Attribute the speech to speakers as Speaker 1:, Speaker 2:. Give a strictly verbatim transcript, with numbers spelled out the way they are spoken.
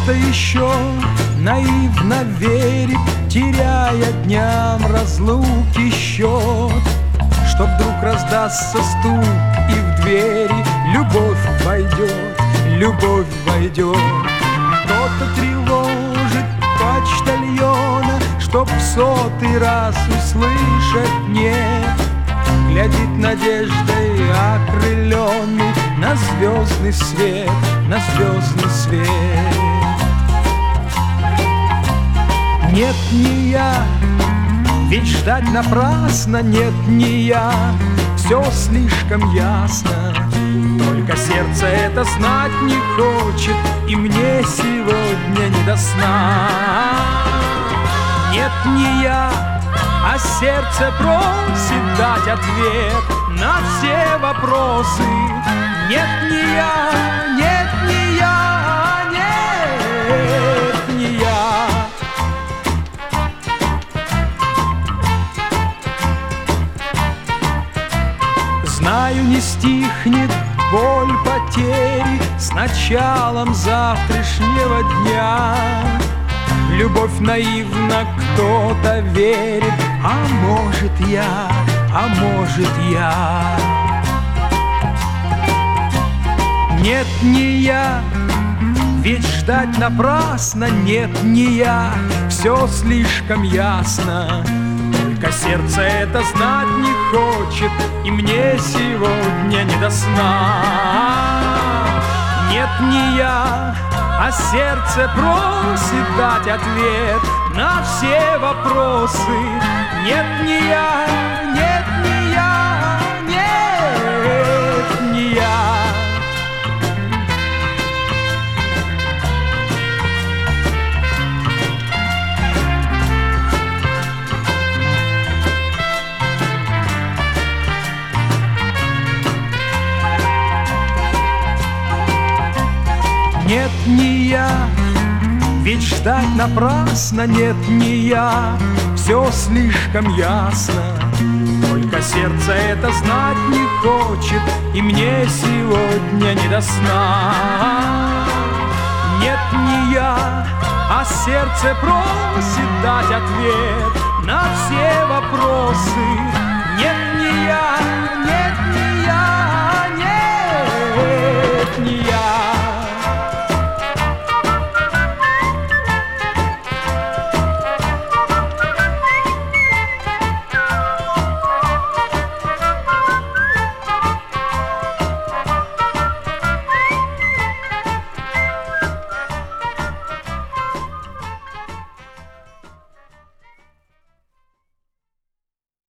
Speaker 1: Кто-то еще наивно верит, теряя дням разлуки счет, что вдруг раздастся стук, и в двери любовь войдет, любовь войдет. Кто-то тревожит почтальона, чтоб в сотый раз услышать нет, глядит надеждой окрыленный на звездный свет, на звездный свет. Нет, не я, ведь ждать напрасно, нет, не я, все слишком ясно. Только сердце это знать не хочет, и мне сегодня не до сна. Нет, не я, а сердце просит дать ответ на все вопросы. Нет, не я, нет, не я, нет, не я. Знаю, не стихнет боль потери с началом завтрашнего дня. В любовь наивно кто-то верит, а может я, а может я. Нет, не я, ведь ждать напрасно, нет, не я, все слишком ясно. Только сердце это знать не хочет, и мне сегодня не до сна. Нет, не я, а сердце просит дать ответ на все вопросы. Нет, не я, нет, не я, нет, не я. Нет, не я, ведь ждать напрасно, нет, не я, все слишком ясно. Только сердце это знать не хочет, и мне сегодня не до сна. Нет, не я, а сердце просит дать ответ на все вопросы.